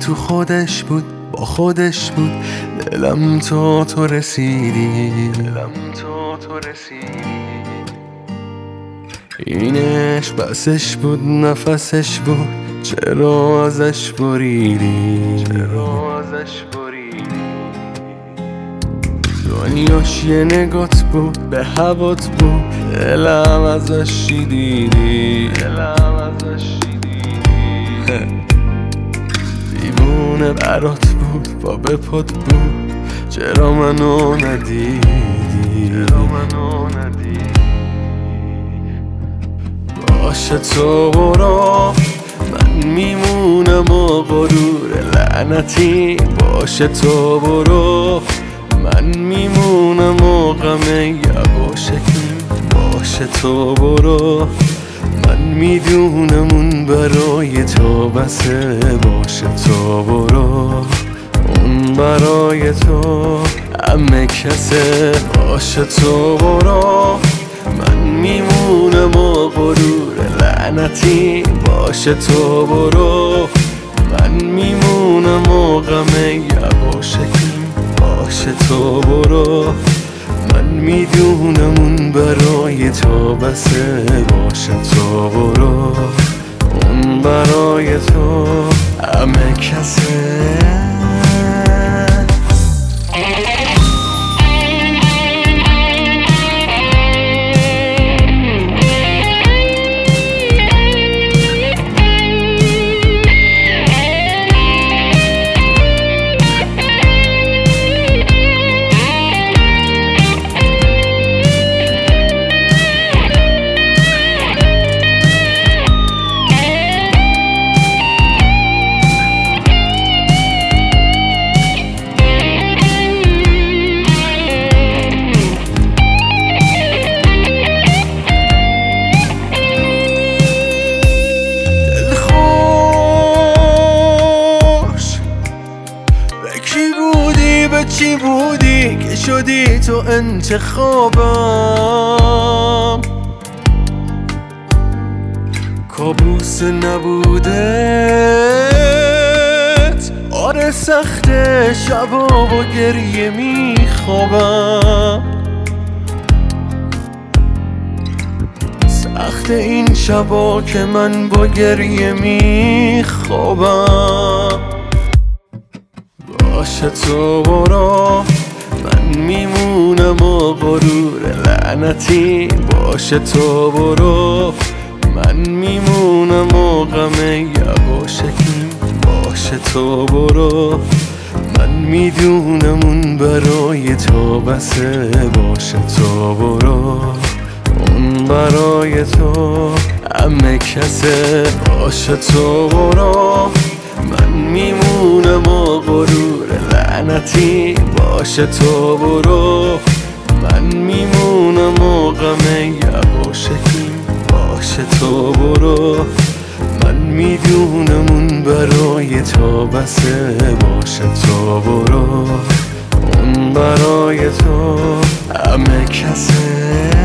تو خودش بود، با خودش بود. دلم تا تو رسیدی، اینش بسش بود، نفسش بود، چرا ازش بریدی؟ دنیاش یه نگات بود، به هوات بود، دلم ازش شیدیدی. دیوونه برات بود، با بپات بود، چرا منو ندیدی؟ باشه تو برو، من میمونم و غرور لعنتی. باشه تو برو، من میمونم و غم یواشکی. باشه تو برو، من میدونم اون برای تو بسه. باشه تو برو، اون برای تو همه کسه. باشه تو برو، من میمونم و غرور لعنتی. باشه تو برو، من میمونم و غم یواشکی. باشه تو برو، من میدونم اون برای تو بسه. باشه تو برو، اون برای تو همه کسه. به چی بودی که شدی تو انتخابم؟ کابوس نبودت، آره سخته شبا با گریه میخوابم. سخت این شبا که من با گریه میخوابم. باشه تو برو، من میمونم و غرور لعنتی. باشه تو برو، من میمونم و غم یواشکی. باشه تو برو، من میدونم اون برای تو بسه. باشه تو برو، اون برای تو همه کسه. باشه تو برو، من میمونم و غرور لعنتی. باشه تو برو، من میمونم و غم یواشکی. باشه تو برو، من میدونم اون برای تو بسه. باشه تو برو، اون برای تو همه کسه.